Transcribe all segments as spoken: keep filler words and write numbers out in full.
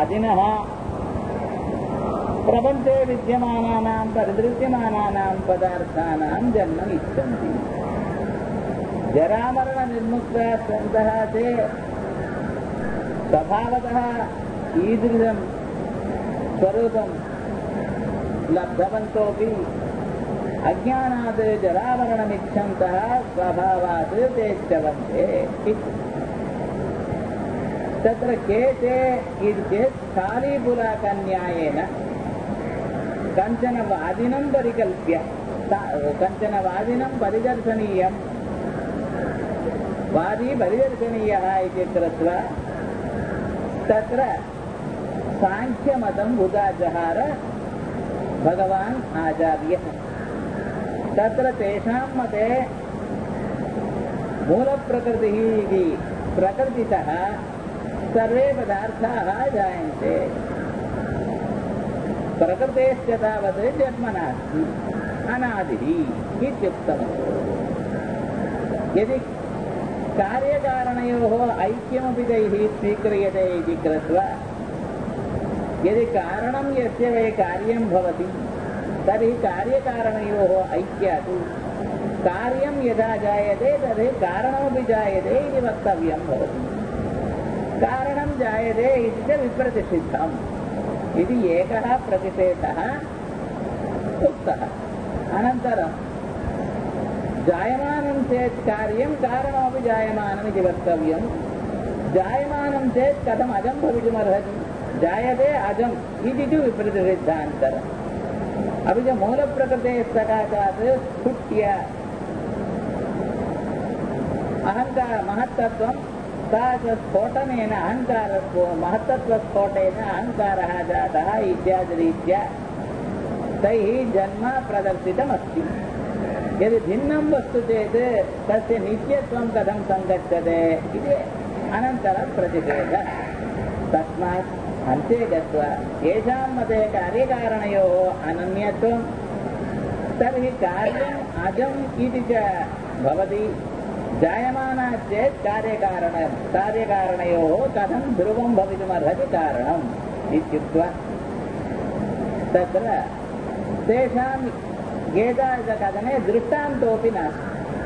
वादिनः प्रपञ्चे विद्यमानानां परिदृश्यमानानां पदार्थानां जन्म इच्छन्ति। जरामरणनिर्मुक्ताः सन्तः ते स्वभावतः ईदृशं स्वरूपं लब्धवन्तोऽपि अज्ञानात् जरामरणमिच्छन्तः स्वभावात् ते च्यवन्ते। तत्र के ते इति चेत् स्थालीपुराकन्यायेन कञ्चन वादिनं परिकल्प्य कञ्चन वादिनं परिदर्शनीयं वादी परिदर्शनीयः इति कृत्वा तत्र साङ्ख्यमतम् उदाजहार भगवान् आचार्यः। तत्र तेषां मते मूलप्रकृतिः इति प्रकृतितः सर्वे पदार्थाः जायन्ते। प्रकृतेश्च तावत् जन्म नास्ति अनादिः इत्युक्तम्। यदि कार्यकारणयोः ऐक्यमपि तैः स्वीक्रियते इति कृत्वा यदि कारणं यस्य वै कार्यं भवति तर्हि कार्यकारणयोः ऐक्यात् कार्यं यदा जायते तर्हि कारणमपि जायते इति वक्तव्यं भवति। कारणं जायते इति च विप्रतिषिद्धम् इति एकः प्रतिषेधः उक्तः। अनन्तरं जायमानं चेत् कार्यं कारणमपि जायमानमिति वक्तव्यं। जायमानं चेत् कथम् अजं भवितुमर्हति? जायते अजम् इति तु विप्रतिषिद्धान्तरम्। अपि च मूलप्रकृतेः सकाशात् स्फुट्य अहङ्कार महत्तत्वं सा च स्फोटनेन अहङ्कारस्फो महत्तत्वस्फोटेन अहङ्कारः जातः इत्यादिरीत्या तैः जन्म प्रदर्शितमस्ति। यदि भिन्नं वस्तु चेत् तस्य नित्यत्वं कथं सङ्गच्छते इति अनन्तरं प्रतिषेधः। तस्मात् अन्ते गत्वा येषां मते कार्यकारणयोः अनन्यत्वं तर्हि कार्यम् अजम् इति च भवति। जायमानात् चेत् कार्यकारण कार्यकारणयोः कथं ध्रुवं भवितुमर्हति कारणम् इत्युक्त्वा तत्र तेषां गीताकथने दृष्टान्तोऽपि नास्ति।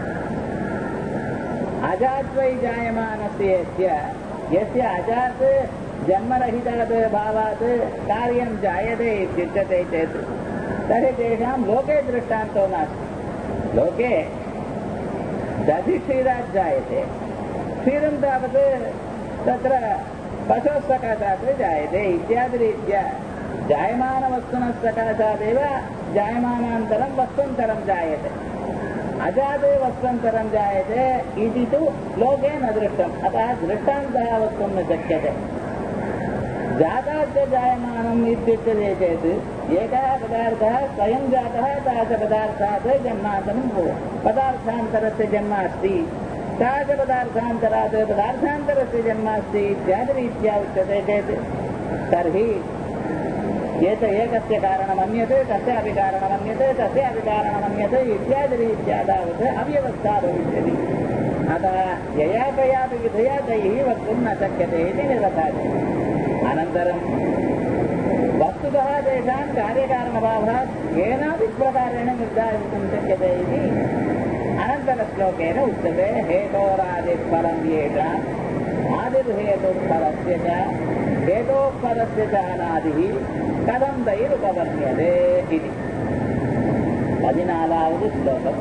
अजात्वै जायमानस्य यस्य यस्य अजात् जन्मरहितात् भावात् कार्यं जायते इत्युच्यते चेत् तर्हि तेषां लोके दृष्टान्तो नास्ति। लोके दधिक्षीरात् जायते, क्षीरं तावत् तत्र पशोः सकाशात् जायते इत्यादिरीत्या जायमानवस्तुनः सकाशादेव जायमानान्तरं वस्त्वन्तरं जायते। अजाते वस्त्वन्तरं जायते इति तु लोके न दृष्टम्। अतः दृष्टान्तः वक्तुं न शक्यते। जाताच्च जायमानम् इत्युच्यते चेत् एकः पदार्थः स्वयं जातः तादृशपदार्थात् जन्मान्तरं पदार्थान्तरस्य जन्म अस्ति, तादृशपदार्थान्तरात् पदार्थान्तरस्य जन्म अस्ति इत्यादिरीत्या उच्यते चेत् तर्हि एत एकस्य कारणमन्यते तस्यापि कारणमन्यते तस्यापि कारणमन्यते इत्यादिरीत्या तावत् अव्यवस्था भविष्यति। अतः यया कयापि विधया तैः वक्तुं न शक्यते इति निरताति। अनन्तरं वस्तुतः तेषां कार्यकारणभावात् केनापि प्रकारेण निर्धारितुं शक्यते इति अनन्तरश्लोकेन उच्यते। हेतोरादिफलं येषाम् आदिर्हेतुफलस्य च हेतोफलस्य च अनादिः कथं तैरुपवर्ण्यते इति பதினாலாவது ஸ்லோகம்.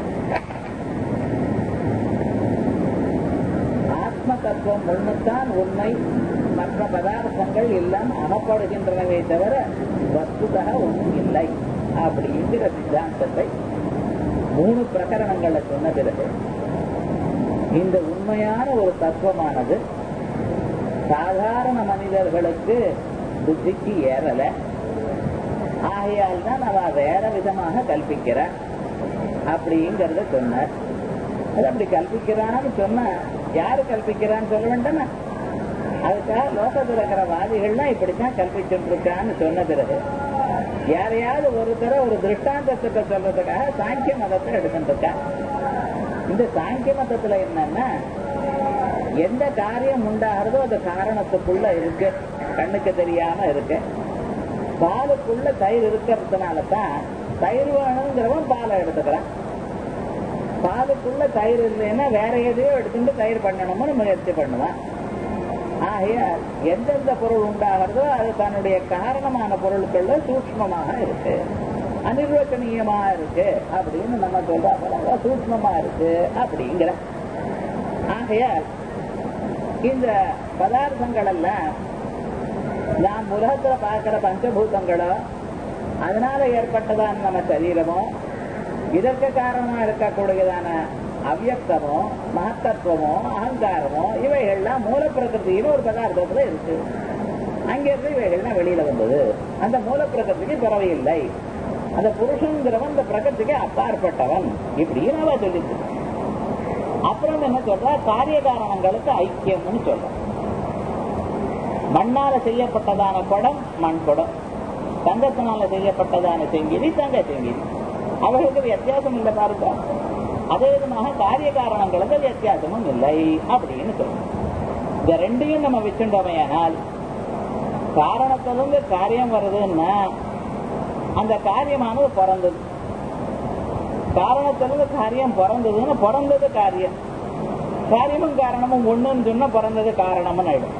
ஆத்ம தத்துவம் ஒன்றுத்தான் உண்மை, மற்ற பதார்த்தங்கள் எல்லாம் அகப்படுகின்றனவே தவிர வஸ்துதா ஒன்றும் இல்லை அப்படிங்கிற சித்தாந்தத்தை மூணு பிரகரணங்களை சொன்ன பிறகு இந்த உண்மையான ஒரு தத்துவமானது சாதாரண மனிதர்களுக்கு புத்திக்கு ஏறல. ஆகையால் தான் அவ வேற விதமாக கல்பிக்கிறார் அப்படிங்கிறத சொன்னார். அது அப்படி கல்பிக்கிறான்னு சொன்னா யாரு கல்பிக்கிறான்னு சொல்ல வேண்டாமா? அதுக்காக லோகத்தில் இருக்கிற வாதிகள்லாம் இப்படித்தான் கல்பிச்சுட்டு இருக்கான்னு சொன்ன பிறகு யாரையாவது ஒருத்தர ஒரு திருஷ்டாந்தத்தை சொல்றதுக்காக சாங்கிய மதத்தை எடுத்துட்டு இருக்கா. இந்த சாங்கிய மதத்துல என்னன்னா எந்த காரியம் உண்டாகிறதோ அது காரணத்துக்குள்ள இருக்கு, கண்ணுக்கு தெரியாம இருக்கு. பாலுக்குள்ள தயிர் இருக்கிறதுனாலதான் தயிர் வேணுங்கிறவன் பாலை எடுத்துக்கிறான். பாலுக்குள்ள தயிர் இல்லைன்னா வேற எதையோ எடுத்துட்டு தயிர் பண்ணணும்னு முயற்சி பண்ணுவான். ஆகிய எந்தெந்த பொருள் உண்டாகிறதோ அது தன்னுடைய காரணமான பொருட்கள்ல சூக்ஷ்மமாக இருக்கு, அனிர்வச்சனீயமா இருக்கு அப்படின்னு நம்ம சொல்ற சூக்ஷ்மமா இருக்கு அப்படிங்கிற. ஆகையால் இந்த பதார்த்தங்கள் எல்லாம் நாம் உலகத்துல பார்க்கிற பஞ்சபூதங்களோ அதனால ஏற்பட்டதான நம்ம சரீரமோ இதற்கு காரணமா இருக்கக்கூடியதான அவ்யக்தமோ மகத்தத்துவமோ அகங்காரமோ இவைகள்லாம் மூல பிரகிருத்தின்னு ஒரு பதார்த்தத்துல இருக்கு. அங்கிருந்து இவைகள்லாம் வெளியில வந்தது. அந்த மூல பிரகிருதிக்கு பிறவை இல்லை. அந்த புருஷங்கிறவன் இந்த பிரகிருதிக்கு அப்பாற்பட்டவன் இப்படின்னு அவ சொல்லிட்டு. அப்புறம் என்ன சொல்ற, காரிய காரணங்களுக்கு ஐக்கியம்னு சொல்ற. மண்ணால செய்யப்பட்டதான குடம் மண் குடம், தங்கத்தினால செய்யப்பட்டதான செங்கிலி தங்க செங்கிலி, அவர்களுக்கு வித்தியாசம் இல்லை பாருங்க. அதே விதமாக காரிய காரணங்களுக்கு வித்தியாசமும் இல்லை அப்படின்னு சொல்றோம். இந்த ரெண்டையும் நம்ம வச்சுட்டோமையானால் காரணத்திலிருந்து காரியம் வருதுன்னா அந்த காரியமானது பிறந்தது. காரணத்திலிருந்து காரியம் பிறந்ததுன்னு பிறந்தது காரியம், காரியமும் காரணமும் ஒண்ணுன்னு சொன்னா பிறந்தது காரணம்னு ஆயிடும்.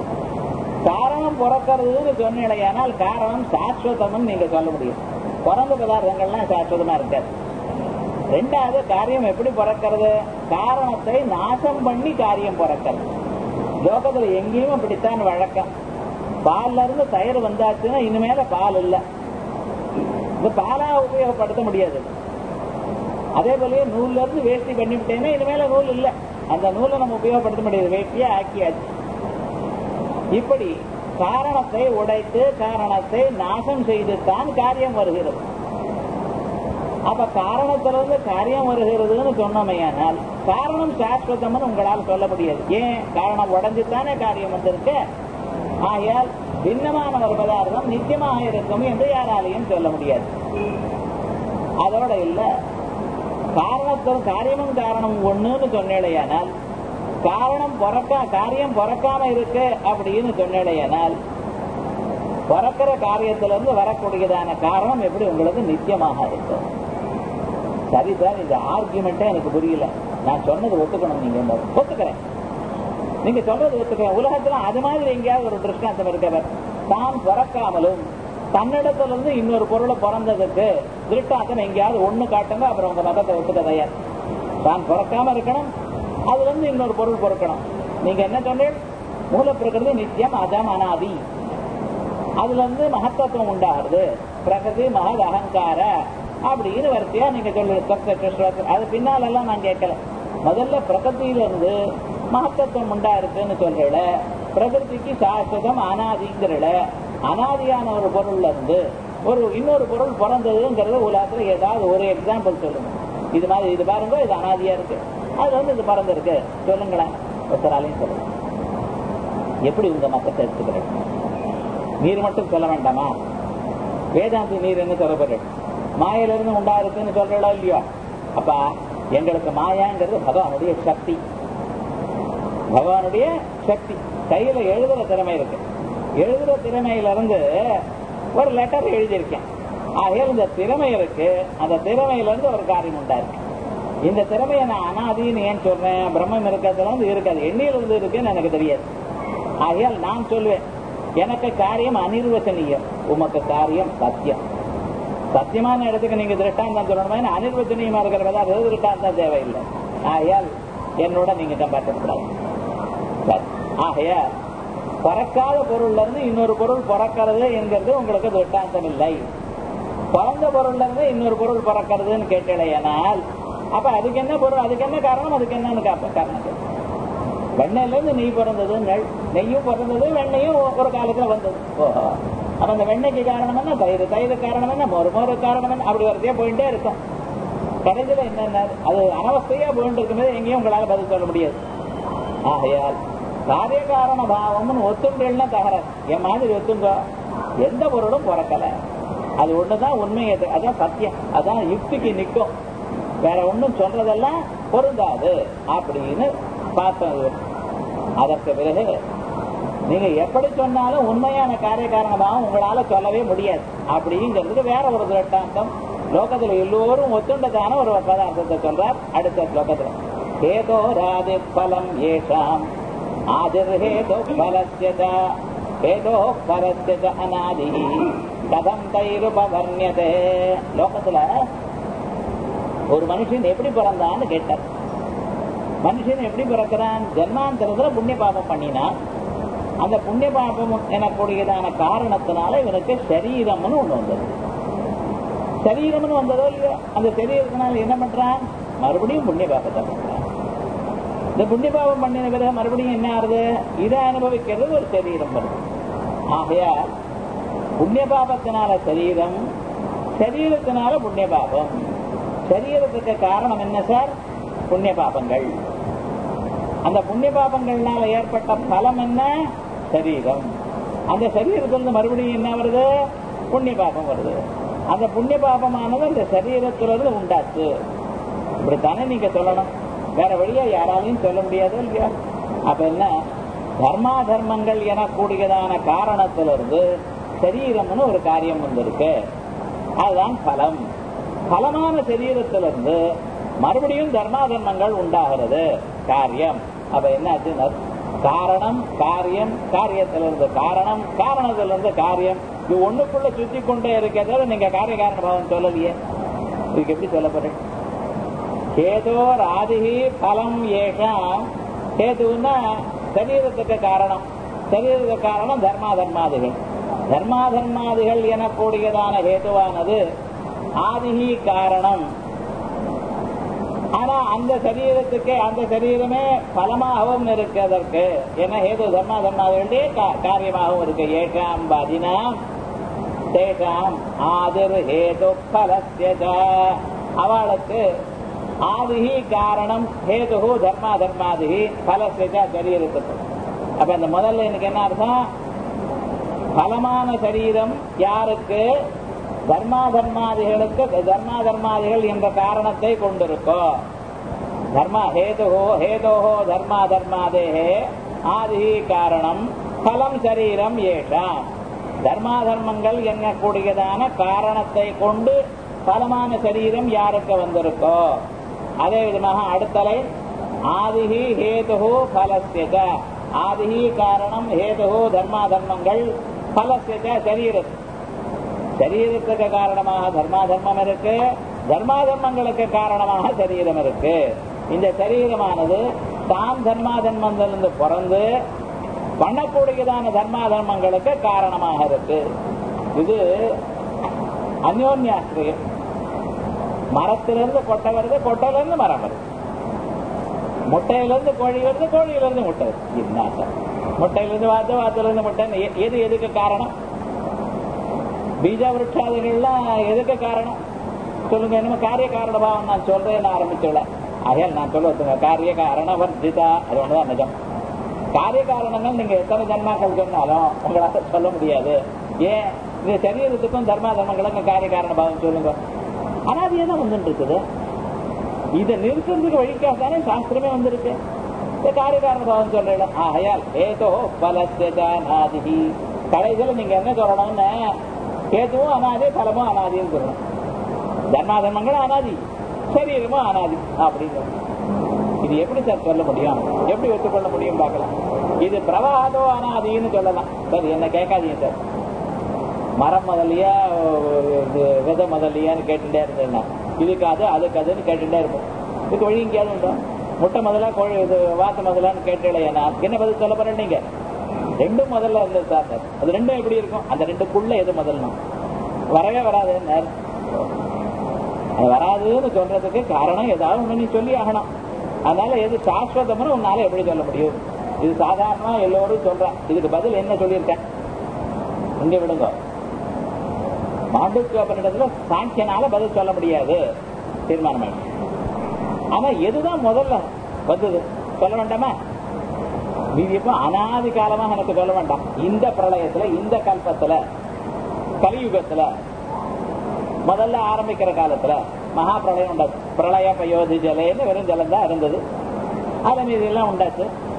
காரணம் பிறக்கிறதுன்னு சொன்னால் காரணம் சாஸ்வதம்னு நீங்க சொல்ல முடியும். பிறந்த பதார்த்தங்கள்லாம் சாஸ்வதமா இருக்காது. ரெண்டாவது காரியம் எப்படி பிறக்கிறது, காரணத்தை நாசம் பண்ணி காரியம் பிறக்கிறது. லோகத்துல எங்கேயும் அப்படித்தான் வழக்கம். பால்ல இருந்து தயிர் வந்தாச்சுன்னா இனிமேல பால் இல்லை, இந்த பாலா உபயோகப்படுத்த முடியாது. அதே போலயே நூல்ல இருந்து வேஷ்டி பண்ணிவிட்டேன்னா இனிமேல நூல் இல்லை, அந்த நூலை நம்ம உபயோகப்படுத்த முடியாது, வேஷ்டியா ஆக்கியாச்சு. இப்படி காரணத்தை உடைத்து காரணத்தை நாசம் செய்துதான் காரியம் வருகிறது. அப்ப காரணத்திலிருந்து காரியம் வருகிறதுன்னு சொன்னமையானால் காரணம் சாஸ்வதம்னு உங்களால் சொல்ல முடியாது. ஏன், காரணம் உடைஞ்சுத்தானே காரியம் வந்திருக்கு. ஆகையால் பின்னமான ஒரு பதார்த்தம் நிச்சயமாக இருக்கும் என்று யாராலையும் சொல்ல முடியாது. அதோட இல்ல, காரணத்தில் காரியமும் காரணம் ஒண்ணுன்னு சொன்னேடையானால் காரணம் பிறக்க காரியம் பிறக்காம இருக்கு அப்படின்னு சொன்னேடையானால் பிறக்கிற காரியத்திலிருந்து வரக்கூடியதான காரணம் எப்படி உங்களுக்கு நிச்சயமாக இருக்கும். சரி சார், இந்த ஆர்குமெண்டே எனக்கு புரியல, நான் சொன்னது ஒத்துக்கணும், நீங்க ஒத்துக்கிறேன், நீங்க சொல்றது ஒத்துக்கிறேன். உலகத்துல அது மாதிரி எங்கேயாவது ஒரு திருஷ்டாந்தம் இருக்கவர் தான் பிறக்காமலும் தன்னிடத்திலிருந்து இன்னொரு பொருளை பிறந்ததுக்கு திருஷ்டாந்தம் எங்கேயாவது ஒண்ணு காட்டுங்க, அப்புறம் உங்க மதத்தை ஒத்துக்க தயார். தான் பிறக்காம இருக்கணும், அதுல இருந்து இன்னொரு பொருள் பொறுக்கணும். நீங்க என்ன சொன்னீங்க, மூல பிரகிருதி நித்தியம் அஜம் அனாதி, அதுல இருந்து மகத்தத்துவம் உண்டாகுது, பிரகிருதி மகத் அகங்கார அப்படின்னு வரிசையா நீங்க சொல்லுங்க. அது பின்னால எல்லாம் நான் கேட்கல. முதல்ல பிரகிருதியில இருந்து மகத்தத்துவம் உண்டா இருக்குன்னு சொல்றல, பிரகிருதிக்கு சாஸ்வதம் அனாதிங்கிறல, அனாதியான ஒரு பொருள்ல இருந்து ஒரு இன்னொரு பொருள் பிறந்ததுங்கிறது உலகத்துல ஏதாவது ஒரு எக்ஸாம்பிள் சொல்லுங்க. இது மாதிரி இது பாருங்க, இது அனாதியா இருக்கு, அது வந்து இது பிறந்திருக்கு சொல்லுங்களேன். ஒருத்தராலையும் சொல்லுங்க. எப்படி உங்க மத்தத்தை எடுத்துக்கிறேன், நீர் மட்டும் சொல்ல வேண்டாமா? வேதாந்தி நீர் என்ன சொல்லப்படுற, மாயிலிருந்து உண்டா இருக்குன்னு சொல்றா இல்லையோ? அப்ப எங்களுக்கு மாயாங்கிறது பகவானுடைய சக்தி, பகவானுடைய சக்தி. கையில எழுதுற திறமை இருக்கு, எழுதுற திறமையில இருந்து ஒரு லெட்டர் எழுதியிருக்கேன். ஆகையால் இந்த திறமை இருக்கு, அந்த திறமையில இருந்து ஒரு காரியம் உண்டா இருக்கு. இந்த திறமையை நான் அனாதின்னு ஏன் சொல்றேன், பிரம்மம் இருக்கிறதுல இருந்து இருக்காது, எண்ணியில இருந்து இருக்குன்னு எனக்கு தெரியாது. ஆகையால் நான் சொல்வேன், எனக்கு காரியம் அனிர்வச்சனீயம், உமக்கு காரியம் சத்தியம். சத்தியமான இடத்துக்கு நீங்க திருஷ்டாந்தம் சொல்லணுமா, அனிர்வச்சனீயமா இருக்கிறதா அது திருஷ்டாந்தம் தேவையில்லை. ஆகையால் என்னோட நீங்க கம்பேர் பண்ணக்கூடாது. ஆகையால் பிறக்காத பொருள்ல இருந்து இன்னொரு பொருள் பிறக்கிறது என்கிறது உங்களுக்கு திருஷ்டாந்தம் இல்லை. பிறந்த பொருள்ல இருந்து இன்னொரு பொருள் பிறக்கிறதுன்னு கேட்டேனால் அப்ப அதுக்கு என்ன பொருள், அதுக்கு என்ன காரணம், அதுக்கு என்னன்னு காரணம். வெண்ணெயில இருந்து நெய் பிறந்தது, நெய்யும் பிறந்தது, வெண்ணையும் ஒரு காலத்துல வந்தது. ஓஹோ, அப்ப அந்த வெண்ணைக்கு காரணம் என்ன, தயிர், தயிர் காரணம் என்ன, மொறு மொறு காரணம் என்ன, அப்படி வரிசையா போயிட்டே இருக்கும். கடைசியில என்னென்ன அது அனவஸ்தையா போயிட்டு இருக்கும்போது எங்கேயும் உங்களால பதில் சொல்ல முடியாது. ஆகையால் காரிய காரண பாவம்னு ஒத்துன்றா தகர என் மாதிரி ஒத்துங்க, எந்த பொருளும் பிறக்கல, அது ஒண்ணுதான் உண்மை, அதான் சத்தியம், அதான் யுக்திக்கு நிற்கும், வேற ஒண்ணும் சொல்றதெல்லாம் பொருந்தாது அப்படின்னு பார்த்தோம். அதற்கு பிறகு நீங்க எப்படி சொன்னாலும் உண்மையான காரிய காரணமாகவும் உங்களால சொல்லவே முடியாது அப்படிங்கிறதுக்கு வேற ஒரு திருஷ்டாந்தம் லோகத்துல எல்லோரும் ஒத்துண்டதான ஒரு பதார்த்தத்தை சொல்றார் அடுத்த ஸ்லோகத்துல. ஹேதோ ராதி பலம் ஏஷாம் ஆதிர்ஹேதோ பலஸ்ய ஹேதோ பலஸ்ய அநாதி கதம் தைருபவர்ணியதே. லோகத்துல ஒரு மனுஷன் எப்படி பிறந்தான்னு கேட்டார். மனுஷன் எப்படி பிறக்கிறான்? ஜென்மாந்தரத்துல புண்ணிய பாபம் பண்ணினான். அந்த புண்ணிய பாபம் எனக்கூடியதான காரணத்தினால இவனுக்கு சரீரம்னு ஒண்ணு வந்தது. சரீரம்னு வந்ததோ இல்லையோ அந்த சரீரத்தினால என்ன பண்றான்? மறுபடியும் புண்ணிய பாபத்தை பண்றான். இந்த புண்ணிய பாபம் பண்ணின பிறகு மறுபடியும் என்ன ஆறுது? இதை அனுபவிக்கிறது ஒரு சரீரம் வருது. ஆகையால் புண்ணிய பாபத்தினால சரீரம், சரீரத்தினால புண்ணிய பாபம். சரீரத்துக்கு காரணம் என்ன சார்? புண்ணிய பாபங்கள். அந்த புண்ணிய பாபங்கள்னால ஏற்பட்ட பலம் என்ன? சரீரம். அந்த சரீரத்திலிருந்து மறுபடியும் என்ன வருது? புண்ணிய பாபம் வருது. அந்த புண்ணிய பாபமானது அந்த சரீரத்திலிருந்து உண்டாச்சு. இப்படித்தானே நீங்க சொல்லணும், வேற வழியா யாராலையும் சொல்ல முடியாது இல்லையா? அப்ப என்ன, தர்மா தர்மங்கள் எனக்கூடியதான காரணத்திலிருந்து சரீரம்னு ஒரு காரியம் வந்திருக்கு. அதுதான் பலம். பலமான சரீரத்திலிருந்து மறுபடியும் தர்மா தர்மங்கள் உண்டாகிறது, காரியம். அப்ப என்ன காரணம், காரியம், காரியத்திலிருந்து காரணம், காரணத்திலிருந்து காரியம். இது ஒண்ணுக்குள்ள சுத்தி கொண்டே இருக்கிறத நீங்க காரிய காரண பாவம் சொல்லலையே. இதுக்கு எப்படி சொல்ல போறேன்? கேதோ ராதிகி பலம் ஏஷாம். கேதுன்னா சரீரத்துக்கு காரணம், சரீரத்துக்கு காரணம் தர்மா தர்மாதிகள். தர்மா தர்மாதிகள் எனக்கூடியதான ஹேதுவானது ஆதிகி காரணம். ஆனா அந்த சரீரத்துக்கு அந்த சரீரமே பலமாகவும் இருக்கிறதற்கு என்ன ஹேது? தர்மா தர்மாதிகளுடைய காரியமாகவும் இருக்கு. ஏஷாம் பதினாம் தேஷாம் ஆதிர் ஹேது பலஸ்ய. அவளுக்கு ஆதிகி காரணம் ஹேது தர்மா தர்மாதிகி பலஸ்ய சரீரத்துக்கு. அப்ப இந்த முதல்ல எனக்கு என்ன அர்த்தம்? பலமான சரீரம் யாருக்கு? தர்மா தர்மாதிகளுக்கு. தர்மா தர்மாதிகள் என்ற காரணத்தை கொண்டிருக்கோ. தர்மா ஹேதோ ஹேதோஹோ தர்மா தர்மாதேஹே ஆதிஹி காரணம் பலம் சரீரம் ஏஷாம். தர்மா தர்மங்கள் எண்ணக்கூடியதான காரணத்தை கொண்டு பலமான சரீரம் யாருக்கு வந்திருக்கோ. அதே விதமாக அடுத்தலை ஆதிஹி ஹேது பலஸ்ய. ஆதிஹி காரணம் ஹேது தர்மா தர்மங்கள் பலஸ்ய சரீரத்து. சரீரத்துக்கு காரணமாக தர்மா தர்மம் இருக்கு, தர்மா தர்மங்களுக்கு காரணமாக சரீரம் இருக்கு. இந்த சரீரமானது தான் தர்மா தர்மத்திலிருந்து பிறந்து பண்ணக்கூடியதான தர்மா தர்மங்களுக்கு காரணமாக இருக்கு. இது அந்யோன்யாசிரியம். மரத்திலிருந்து கொட்டை வருது, கொட்டையிலிருந்து மரம் வருது. முட்டையிலிருந்து கோழி வருது, கோழியிலிருந்து முட்டை வருது. இதுதான் முட்டையிலிருந்து வாத்து, வாத்திலிருந்து முட்டை. எது எதுக்கு காரணம்? பீஜ விருட்சாதிகள்லாம் எதுக்கு காரணம் சொல்லுங்க. என்னமோ காரிய காரண பாவம் நான் சொல்றேன்னு ஆரம்பிச்சுள்ள. ஆகையால் நான் சொல்லுங்க, காரிய காரண வர்ஜிதா. அது ஒண்ணுதான் நிஜம். காரிய காரணங்கள் நீங்க எத்தனை ஜன்மாக்கள் சொன்னாலும் உங்களால சொல்ல முடியாது. ஏன்? இந்த சரீரத்துக்கும் தர்மா தர்மங்களுக்கும் காரிய காரண பாவம் சொல்லுங்க. ஆனா அது ஏதான் வந்துட்டு இருக்குது? இதை நிறுத்துறதுக்கு வழிக்காகத்தானே சாஸ்திரமே வந்திருக்கு. காரிய காரண பாவம் சொல்றேன். ஆகையால் ஏதோ பலஸ்தி கடைசியில் நீங்க என்ன சொல்லணும்னு, கேதுவும் அனாதி, பலமும் அனாதின்னு சொல்லணும். தர்மா தர்மங்களும் அனாதி, சரீரமும் அனாதி அப்படின்னு. இது எப்படி சார் சொல்ல முடியும்? எப்படி ஒத்துக்கொள்ள முடியும் பார்க்கலாம். இது பிரவாதோ அனாதின்னு சொல்லலாம். சார் என்ன கேட்காதீங்க சார். மரம் முதலியா விதை முதலியான்னு கேட்டுட்டே இருந்தேன்னா இதுக்கு அது அதுக்கு அதுன்னு கேட்டுட்டே இருப்போம். இதுக்கு வழி எங்கேயாவது உண்டோ? முட்டை முதலா கோழி இது வாத்து முதலான்னு கேட்டேன்னா என்ன பதில் சொல்ல போறேன்? நீங்க ரெண்டும் முதல்ல இருந்தது சார். அது ரெண்டும் எப்படி இருக்கும்? அந்த ரெண்டுக்குள்ள எது முதல்னா வரவே வராது. அது வராதுன்னு சொல்றதுக்கு காரணம் ஏதாவது ஒண்ணு நீ சொல்லி ஆகணும். அதனால எது சாஸ்வதம்னு உன்னால எப்படி சொல்ல முடியும்? இது சாதாரணமா எல்லோரும் சொல்றேன். இதுக்கு பதில் என்ன சொல்லியிருக்கேன்? இங்க விடுங்க. மாண்டூக்கியோபனிடத்துல சாங்கியனால பதில் சொல்ல முடியாது, தீர்மானம். ஆனா எதுதான் முதல்ல வந்தது சொல்ல வேண்டாமா? இப்ப அனாதி காலமாக எனக்கு சொல்ல வேண்டாம். இந்த பிரளயத்துல, இந்த கல்பத்துல, கலியுகத்துல முதல்ல ஆரம்பிக்கிற காலத்துல மகா பிரளயம் உண்டாச்சு. பிரளய பயோதி ஜலேன்னு வெறும் ஜலம் தான் இருந்தது. அதன் இதெல்லாம் உண்டாச்சு.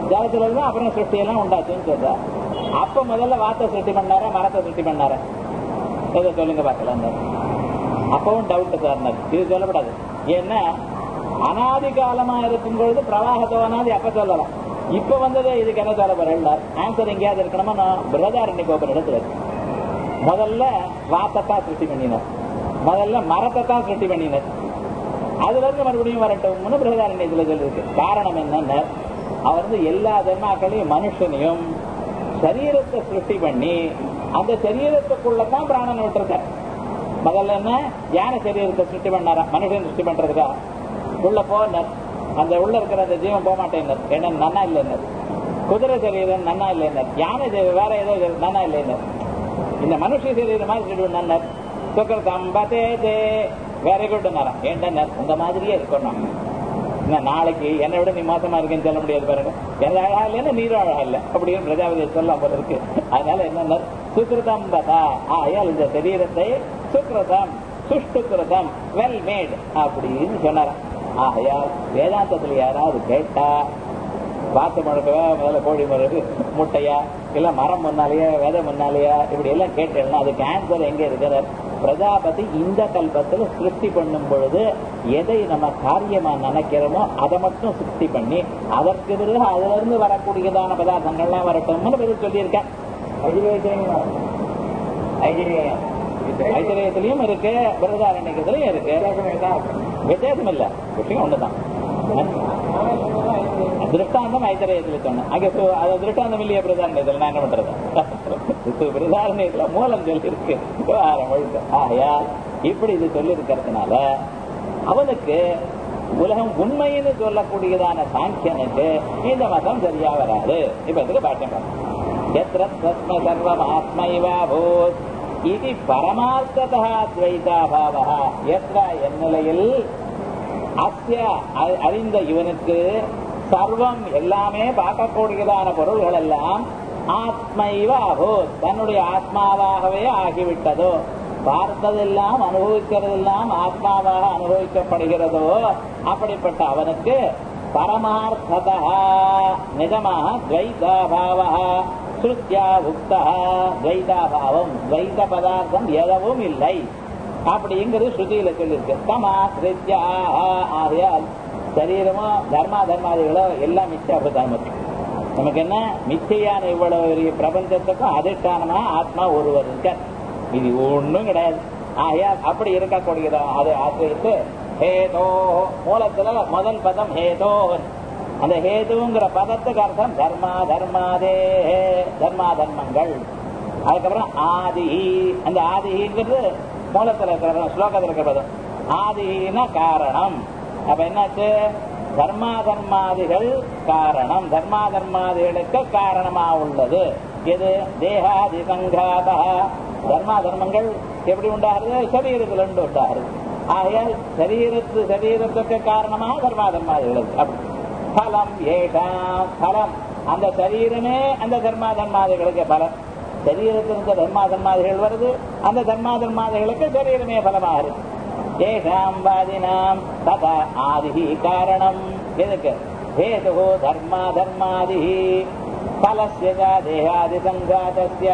ஜலத்துல இருந்து அப்புறம் சிருஷ்டி எல்லாம் உண்டாச்சுன்னு சொல்ற. அப்ப முதல்ல வார்த்தை சிருஷ்டி பண்ணார மரத்தை சிருஷ்டி பண்ணார எதை சொல்லுங்க பார்க்கலாம். அப்பவும் டவுட் சார், இது சொல்லப்படாது. ஏன்னா அனாதி காலமா இருக்கும் பொழுது பிரவாகத்தோ அனாதி அப்ப சொல்லலாம். இப்ப வந்தது இதுக்கு என்ன சொல்ல போறேன் ஆன்சர் எங்கேயாவது இருக்கணுமா? நான் பிரதாரண்ய கோபுர இடத்துல இருக்கு. முதல்ல வார்த்தைத்தான் சிருஷ்டி பண்ணினார், முதல்ல மரத்தை தான் சிருஷ்டி பண்ணினார். அதுல இருந்து மறுபடியும் வரட்டும்னு பிரதாரண்யத்துல சொல்லிருக்கு. காரணம் என்னன்னா அவர் வந்து எல்லா தர்மாக்களையும் மனுஷனையும் சரீரத்தை சிருஷ்டி பண்ணி அந்த சரீரத்துக்குள்ளதான் பிராணன் விட்டுருக்கார். முதல்ல என்ன யானை சரீரத்தை சிருஷ்டி பண்ணாரா மனுஷன் சிருஷ்டி பண்றதுக்கா? உள்ள போனார், அந்த உள்ள இருக்கிற அந்த ஜீவன் போக மாட்டேன்னார். ஏன்னா நன்னா இல்லைன்னார். குதிரை சரீரம் நன்னா இல்லைன்னார். யானை வேற ஏதோ நன்னா இல்லைன்னார். இந்த மனுஷ சரீரம் மாதிரி சிருஷ்டி பண்ணார். சுக்கரதம்பதே வெரி குட் ஏன்டா உங்க மாதிரியே இருக்கணும். நாளைக்கு என்னை விட நீ மோசமா இருக்குன்னு சொல்ல முடியாது பாருங்க. எந்த அழகா இல்லைன்னா நீரும் அழகா இல்லை அப்படின்னு பிரஜாபதி சொல்லலாம் போல இருக்கு. அதனால என்ன சுக்கிருதம் பதா ஆயால் இந்த சரீரத்தை சுக்கிருதம் சுஷ்டுக்கிருதம் வெல் மேட் அப்படின்னு சொன்னாராம். ஆகையால் வேதாந்தத்துல யாராவது கேட்டா வாத்து முழக்கவா முதல்ல கோழி முழக்கு முட்டையா இல்ல மரம் முன்னாலேயா விதை முன்னாலேயா இப்படி எல்லாம் கேட்டேன்னா அதுக்கு ஆன்சர் எங்க இருக்கிறார்? பிரஜாபதி இந்த கல்பத்துல சிருஷ்டி பண்ணும் பொழுது எதை நம்ம காரியமா நினைக்கிறோமோ அதை மட்டும் சிருஷ்டி பண்ணி அதற்கு பிறகு அதுல இருந்து வரக்கூடியதான பதார்த்தங்கள்லாம் வரட்டும்னு பதில் சொல்லியிருக்கேன். ஐதரேயத்திலையும் இருக்கு, பிரதாரண்யத்திலையும் இருக்கு. வித்தியாசம் இல்ல, விஷயம் ஒண்ணுதான். திருஷ்டாந்தம் ஐதரேயத்துல சொன்னேன். அங்கே திருஷ்டாந்தம் இல்லையா பிரதாரண்யத்துல? நான் என்ன பண்றது? பிரதாரண்யத்துல மூலம் சொல்லி இருக்கு முழுக்க. ஆகையா இப்படி இது சொல்லி இருக்கிறதுனால அவனுக்கு உலகம் உண்மைன்னு சொல்லக்கூடியதான சாங்கியனுக்கு இந்த மதம் சரியா வராது. இப்ப இதுக்கு பாட்டம் சர்வம் ஆத்மைவா பூத் இது பரமார்த்ததா துவைதா பாவா எத்ரா என்னிலையில் அஸ்ய அறிந்த இவனுக்கு சர்வம் எல்லாமே பார்க்கக்கூடியதான பொருள்கள் எல்லாம் ஆத்மைவ அபூத் தன்னுடைய ஆத்மாவாகவே ஆகிவிட்டதோ, பார்த்ததெல்லாம் அனுபவிக்கிறதெல்லாம் ஆத்மாவாக அனுபவிக்கப்படுகிறதோ அப்படிப்பட்ட அவனுக்கு பரமார்த்ததா நிஜமாக துவைதாபாவா ஸ்ருத்யா உக்தா துவைதாபாவம் துவைத பதார்த்தம் எதவும் இல்லை அப்படிங்கிறது ஸ்ருதியில சொல்லிருக்கு. தமா ஸ்ருத்யா ஆகையால் சரீரமோ தர்மா தர்மாதிகளோ எல்லாம் மித்யாபதானம். நமக்கு என்ன மிச்சையான இவ்வளவு பெரிய பிரபஞ்சத்துக்கும் அதிஷ்டானமா ஆத்மா ஒருவர் இருக்க, இது ஒண்ணும் கிடையாது. ஆகையால் அப்படி இருக்கக்கூடியதா அதை ஆசிரியத்து ஹேதோ மூலத்துல முதல் பதம் ஹேதோ. அந்த ஹேதுங்கிற பதத்துக்கு அர்த்தம் தர்மா தர்மாதே தர்மா தர்மங்கள். அதுக்கப்புறம் ஆதிஹி, அந்த ஆதிஹிங்கிறது மூலத்துல இருக்கிற ஸ்லோகத்தில் இருக்கிற பதம். ஆதிஹினா காரணம். அப்ப என்னாச்சு? தர்மா தர்மாதிகள் காரணம், தர்மா தர்மாதிகளுக்கு காரணமா உள்ளது எது? தேகாதி சங்காத. தர்மா தர்மங்கள் எப்படி உண்டாகிறது? சரீரத்துல இருந்து உண்டாகிறது. ஆகையால் சரீரத்து சரீரத்துக்கு காரணமாக தர்மா தர்மாதிகள். பலம் ஏஷாம் பலம், அந்த சரீரமே அந்த தர்மா தர்மாதிகளுக்கு பலம். சரீரத்திலிருந்து தர்மா தர்மாதிகள் வருது, அந்த தர்மா தர்மாதிகளுக்கு சரீரமே பலமாகுது. ஏஷாம் வாதினாம் ததா ஆதிஹி காரணம். எதுக்கு? ஹேது தர்மா தர்மாதிஹி பலஸ்ய தேகாதி சங்காதஸ்ய.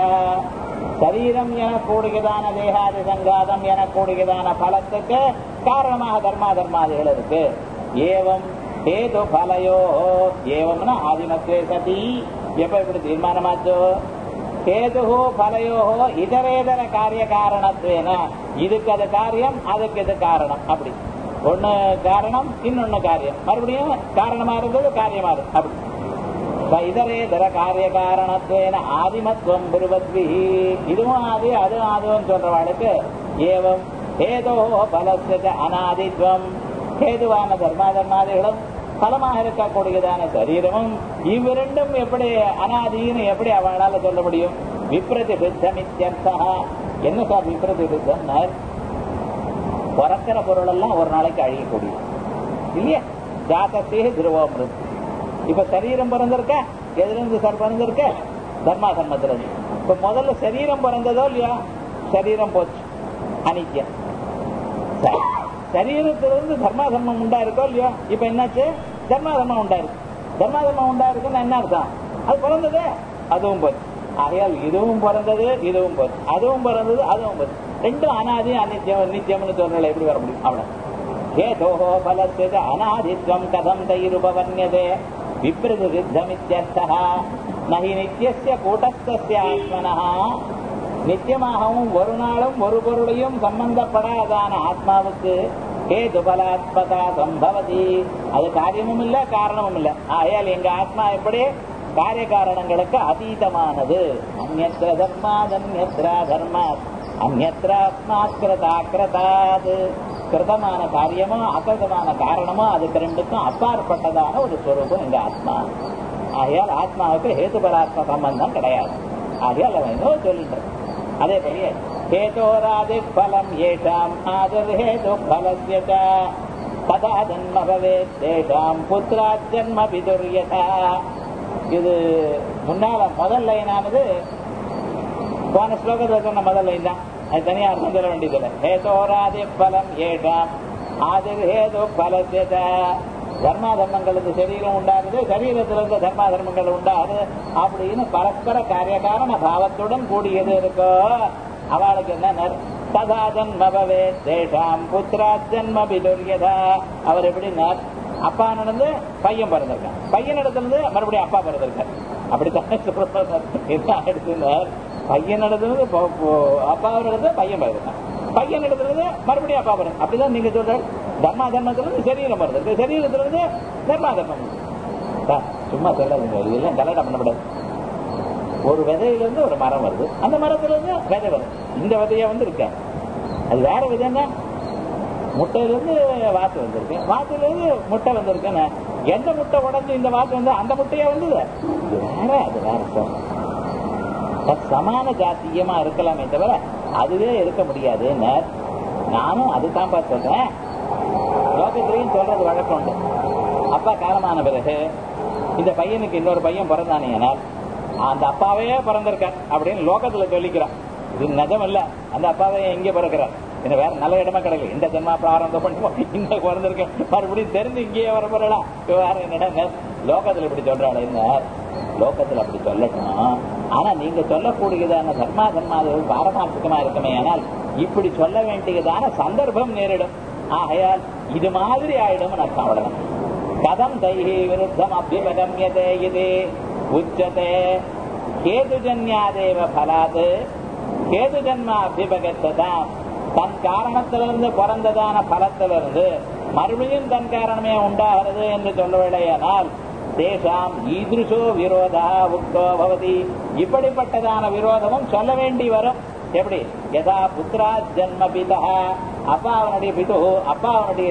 சரீரம் எனக்கூடியதான தேகாதி சங்காதம் எனக்கூடியதான பலத்துக்கு காரணமாக தர்மா தர்மாதிகள் இருக்கு. ஏவம் ஹேது பலயோ, ஏவம்னா ஆதிமத்வே சதி. எப்ப இப்படி தீர்மானமாச்சோ ஹேது பலயோ இதரேதர காரிய காரணத்துவேன, இதுக்கு அது காரியம் அதுக்கு இது காரணம். அப்படி ஒண்ணு காரணம் இன்னொன்னு காரியம், மறுபடியும் காரணமா இருந்தது காரியமா இருக்கு. அப்படி இதரேதர காரிய காரணத்துவேன ஆதிமத்துவம் புருவத்வி. இதுவும் ஆதி அதுவும் ஆதுவும் சொல்றவாளுக்கு ஏவம் ஹேதோ பலஸ்ய அநாதித்வம். ஹேதுவான தர்மா தர்மாதிகளும் பலமாக இருக்கக்கூடியதான சரீரமும் இவ்விரண்டும் எப்படி அனாதின்னு எப்படி அவனால சொல்ல முடியும்? விப்ரதிபித்தமித்யர்த்தா. என்ன சார் விப்ரதிபித்தம்? பிறக்கிற பொருள் எல்லாம் ஒரு நாளைக்கு அழியக்கூடியது இல்லையா? ஜாதத்தையே திருவோமிருத். இப்ப சரீரம் பிறந்திருக்க, எதிலிருந்து சார் பிறந்திருக்க? தர்மா தர்மத்துல. இப்ப முதல்ல சரீரம் பிறந்ததோ இல்லையா? சரீரம் போச்சு, அனித்யம். சரீரத்திலிருந்து தர்மா தர்மம் உண்டா இருக்கோ இல்லையோ? இப்ப என்னாச்சு? தர்மா தர்மம் உண்டா இருக்கு. தர்மாதர்மம் உண்டா இருக்குன்னு என்ன அர்த்தம்? அது பிறந்ததே, அதுவும் போச்சு. ஆகையால் இதுவும் பிறந்தது, இதுவும் போச்சு, அதுவும் பிறந்தது, அதுவும் போச்சு. ரெண்டும் அனாதி அநித்தியம் நித்தியம்னு சொல்றல எப்படி வர முடியும்? அவ்வளவு ஹேதோஹோ பலஸ்ய அநாதித்வம் கதம் தைருபவன்யதே விப்ரதிருத்தமித்யர்த்தः நஹி நித்யஸ்ய கூட்டஸ்தஸ்ய ஆத்மனः. நித்தியமாகவும் ஒரு நாளும் ஒரு பொருளையும் சம்பந்தப்படாதான ஆத்மாவுக்கு ஹேது பலாத்மகா சம்பவதி, அது காரியமும் இல்ல காரணமும் இல்ல. ஆகையால் எங்க ஆத்மா எப்படி காரிய காரணங்களுக்கு அதீதமானது. அந்யத்ர தர்மாத் அந்யத்ரா தர்மாத் அந்யத்ராத்மாத் கிருதாக்கிருதாத். கிருதமான காரியமோ அகிருதமான காரணமோ அதுக்கு ரெண்டுக்கும் அப்பாற்பட்டதான ஒரு ஸ்வரூபம் எங்க ஆத்மா. ஆகையால் ஆத்மாவுக்கு ஹேதுபலாத்ம சம்பந்தம் கிடையாது. ஆகையால் அவன் என்ன சொல்லிட்டு அதே போல ஹேதோராதி பலம் ஏஷாம் ஆதிர் ஹேது பலஸ்ய ததா ஜன்ம பவேத் தேஷாம் புத்ராத் ஜன்ம விதுர்யதா. இது முன்னால முதல் லைனானது போன ஸ்லோகத்தில் சொன்ன முதல் லைன் தான். அது தனியா அர்த்தம் சொல்ல வேண்டியதில்லை. ஹேதோராதி பலம் ஏஷாம் ஆதிர் ஹேது பலஸ்ய தர்மா தர்மங்களுக்கு சரீரம் உண்டாகுது, சரீரத்திலிருந்து தர்மா தர்மங்கள் உண்டாகுது அப்படின்னு பரஸ்பர காரிய காரண பாவத்துடன் கூடியது இருக்கோ அவளுக்கு என்ன ததா ஜன்ம பவேத் தேஷாம் புத்ராத் ஜன்ம விதுர்யதா. அவர் எப்படின்னார், அப்பா நடந்து பையன் பிறந்திருக்கான், பையன் இடத்துல மறுபடியும் அப்பா பிறந்திருக்கார். அப்படித்தான் எடுத்துனார். பையன் நடந்தது அப்பா இடத்துல பையன் பிறந்திருக்கான், பையன் இடத்துல மறுபடியும் அப்பா பிறகு. அப்படிதான் நீங்க சொல்ற தர்மா தர்மத்திலிருந்து சரீரம் பிறந்திருக்கு, சரீரத்திலிருந்து தர்மா தர்மம். சும்மா சொல்லாதுங்க, இதெல்லாம் கலெக்ட் பண்ணப்படாது. ஒரு விதையிலிருந்து ஒரு மரம் வருது, அந்த மரத்திலிருந்து விதை வருது. இந்த விதையா வந்து இருக்க அது வேற விதைன்னா முட்டையிலிருந்து வாத்து வந்திருக்கு, வாத்துலேருந்து முட்டை வந்திருக்குன்னு எந்த முட்டை உடஞ்சு இந்த வாத்து வந்து அந்த முட்டையா வந்தது வேற, அது வேற சார். சமான ஜாத்தியமா இருக்கலாமே தவிர அதுவே இருக்க முடியாதுன்னு நானும் அதுதான் பார்த்து சொல்றேன். லோகத்திலையும் சொல்றது வழக்கம் உண்டு. அப்பா காலமான பிறகு இந்த பையனுக்கு இன்னொரு பையன் பிறந்தானேனால் அந்த அப்பாவே பிறந்திருக்கார் அப்படின்னு லோகத்துல சொல்லிக்கிறான். இது நிஜம் இல்ல, அந்த அப்பாவே எங்கே பிறக்கிறார், இன்னும் வேற நல்ல இடமா கிடைக்கல, இந்த ஜென்மா பிராரம்பம் பண்ணுவோம், இந்த பிறந்திருக்க மறுபடியும் தெரிஞ்சு இங்கேயே வர போறா வேற என்னடா லோகத்துல இப்படி சொல்றாள். என்ன லோகத்துல அப்படி சொல்லட்டும், ஆனா நீங்க சொல்லக்கூடியதான தர்மா தர்மாதங்கள் பாரமார்த்திகமா இருக்குமே, ஆனால் இப்படி சொல்ல வேண்டியதான சந்தர்ப்பம் நேரிடும். ஆகையால் இது மாதிரி ஆயிடும் அர்த்தம். அவ்வளவுதான். கதம் தைஹி விருத்தம் அபிபகம்யதே இது உச்சதே கேதுஜன்யாதேவ பலாது கேது ஜன்மா அபிபகத்ததான். தன் காரணத்திலிருந்து பிறந்ததான பலத்திலிருந்து மறுபடியும் தன் காரணமே உண்டாகிறது என்று சொல்லவில்லையானால் தேசாம் ஈதிருஷோ விரோதா உக்தோ பவதி. இப்படிப்பட்டதான விரோதமும் சொல்ல வேண்டி வரும். எப்படி யதா புத்திரா ஜன்ம பிதா, அப்பா அவனுடைய பிது, அப்பா அவனுடைய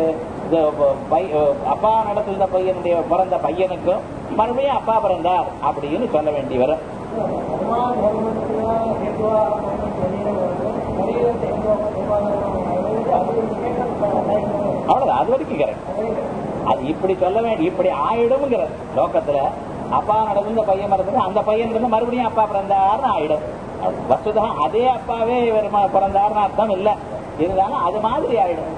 அப்பா நடத்துகிற பையனுடைய பிறந்த பையனுக்கும் மறுபடியும் அப்பா பிறந்தார் அப்படின்னு சொல்ல வேண்டி வரும். அவ்வளவுதான், அது வரைக்கும் கரெக்ட். அது இப்படி சொல்ல வேண்டிய இப்படி ஆயிடும்ங்கிற லோகத்துல அப்பா நடந்த பையன் மறந்து அந்த பையன் இருந்து மறுபடியும் அப்பா பிறந்தாருன்னு ஆயிடும். வசுதா அதே அப்பாவே இவர் பிறந்தாருன்னு அர்த்தம் இல்ல, இருந்தாலும் அது மாதிரி ஆயிடும்.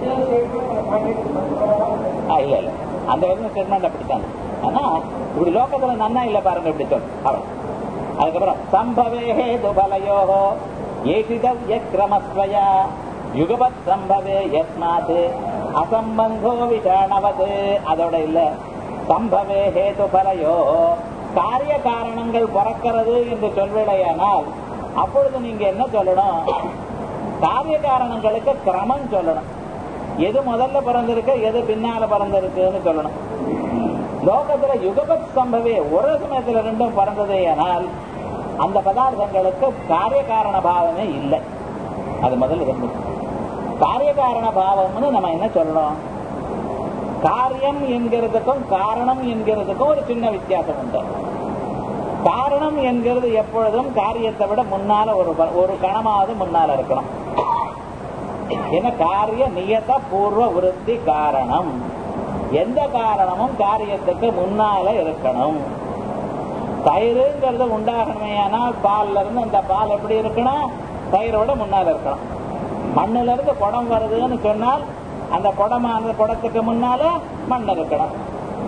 இல்ல இல்ல அந்த வரைக்கும் ஸ்டேட்மெண்ட் அப்படித்தான். ஆனா இப்படி லோகத்துல நன்னா இல்ல பாருங்க இப்படி சொல். அவ்வளவு. அதுக்கப்புறம் சம்பவே ஹேது பலயோஹோ ஏஷிதவ்ய கிரமஸ்வயா யுகபத் சம்பவே யஸ்மாத் அசம்பந்தோ விஷாணவது. அதோட இல்ல சம்பவே ஹேது பலயோ காரிய காரணங்கள் பிறக்கிறது என்று சொல்விடையானால் அப்பொழுது நீங்க என்ன சொல்லணும், காரிய காரணங்களுக்கு கிரமம் சொல்லணும். எது முதல்ல பிறந்திருக்கு எது பின்னால பிறந்திருக்குன்னு சொல்லணும். லோகத்துல யுகபத் சம்பவே ஒரு சமயத்துல ரெண்டும் பிறந்ததே ஆனால் அந்த பதார்த்தங்களுக்கு காரிய காரண பாவமே இல்லை. அது முதல்ல இருந்து காரிய காரண பாவம்னு நம்ம என்ன சொல்லணும், காரியம் என்கிறதுக்கும் காரணம் என்கிறதுக்கும் ஒரு சின்ன வித்தியாசம் உண்டு. காரணம் என்கிறது எப்பொழுதும் காரியத்தை விட முன்னால ஒரு ஒரு கணமாவது முன்னால இருக்கணும். ஏன்னா காரிய நியத பூர்வ விருத்தி காரணம், எந்த காரணமும் காரியத்துக்கு முன்னால இருக்கணும். தயிருங்கிறது உண்டாகணுமே ஆனால் பால்ல இருந்து அந்த பால் எப்படி இருக்கணும், தயிரோட முன்னால இருக்கணும். மண்ணுல இருந்து குடம் வருதுன்னு சொன்னால் அந்த குடமா அந்த குடத்துக்கு முன்னால மண் இருக்கணும்.